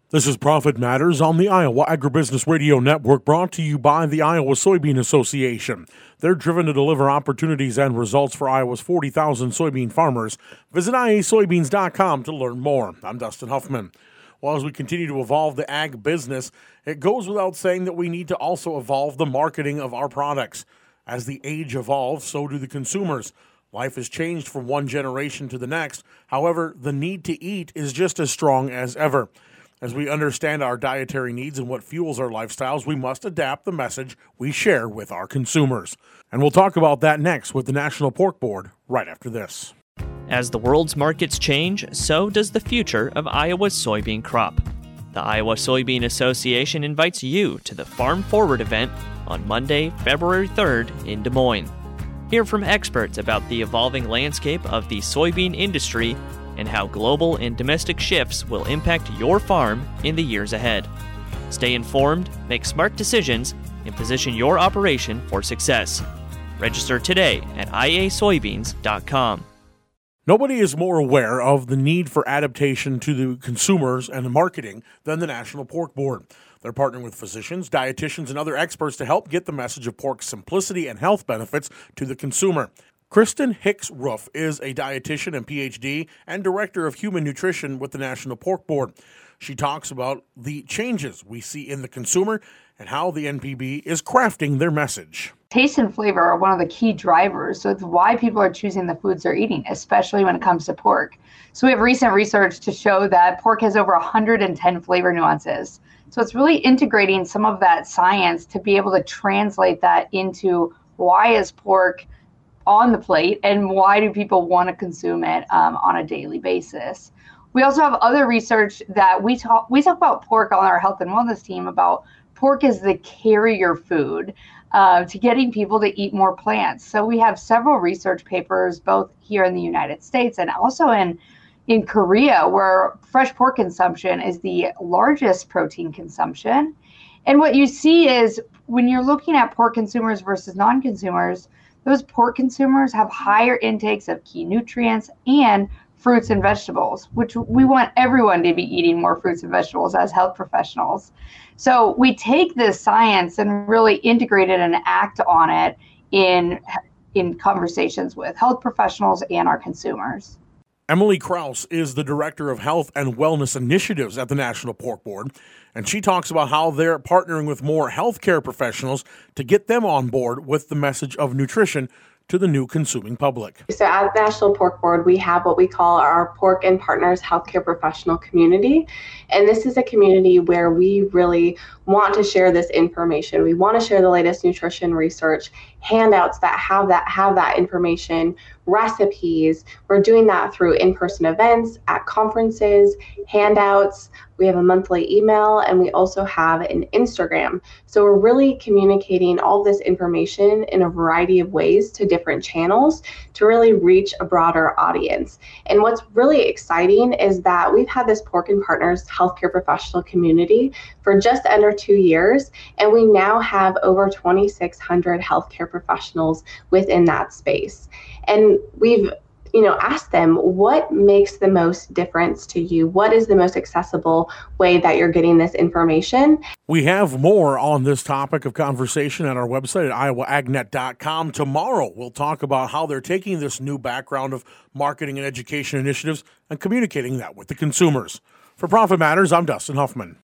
This is Profit Matters on the Iowa Agribusiness Radio Network, brought to you by the Iowa Soybean Association. They're driven to deliver opportunities and results for Iowa's 40,000 soybean farmers. Visit iasoybeans.com to learn more. I'm Dustin Huffman. Well, as we continue to evolve the ag business, it goes without saying that we need to also evolve the marketing of our products. As the age evolves, so do the consumers. Life has changed from one generation to the next. However, the need to eat is just as strong as ever. As we understand our dietary needs and what fuels our lifestyles, we must adapt the message we share with our consumers. And we'll talk about that next with the National Pork Board right after this. As the world's markets change, so does the future of Iowa's soybean crop. The Iowa Soybean Association invites you to the Farm Forward event on Monday, February 3rd in Des Moines. Hear from experts about the evolving landscape of the soybean industry and how global and domestic shifts will impact your farm in the years ahead. Stay informed, make smart decisions, and position your operation for success. Register today at iasoybeans.com. Nobody is more aware of the need for adaptation to the consumers and the marketing than the National Pork Board. They're partnering with physicians, dietitians, and other experts to help get the message of pork's simplicity and health benefits to the consumer. Kristen Hicks-Roof is a dietitian and PhD and director of human nutrition with the National Pork Board. She talks about the changes we see in the consumer and how the NPB is crafting their message. Taste and flavor are one of the key drivers, so it's why people are choosing the foods they're eating, especially when it comes to pork. So we have recent research to show that pork has over 110 flavor nuances. So it's really integrating some of that science to be able to translate that into why is pork on the plate and why do people want to consume it on a daily basis. We also have other research that we talk about pork on our health and wellness team about pork as the carrier food to getting people to eat more plants. So we have several research papers both here in the United States and also in Korea, where fresh pork consumption is the largest protein consumption. And what you see is when you're looking at pork consumers versus non-consumers, those pork consumers have higher intakes of key nutrients and fruits and vegetables, which we want everyone to be eating more fruits and vegetables as health professionals. So we take this science and really integrate it and act on it in conversations with health professionals and our consumers. Emily Kraus is the Director of Health and Wellness Initiatives at the National Pork Board, and she talks about how they're partnering with more healthcare professionals to get them on board with the message of nutrition to the new consuming public. So at the National Pork Board, we have what we call our Pork and Partners Healthcare Professional Community. And this is a community where we really want to share this information. We want to share the latest nutrition research, handouts that have that information, recipes. We're doing that through in-person events, at conferences, handouts. We have a monthly email, and we also have an Instagram. So we're really communicating all this information in a variety of ways to different channels to really reach a broader audience. And what's really exciting is that we've had this Pork and Partners Healthcare Professional Community for just under 2 years, and we now have over 2,600 healthcare professionals within that space. And we've ask them what makes the most difference to you. What is the most accessible way that you're getting this information? We have more on this topic of conversation at our website at iowaagnet.com. Tomorrow, we'll talk about how they're taking this new background of marketing and education initiatives and communicating that with the consumers. For Profit Matters, I'm Dustin Huffman.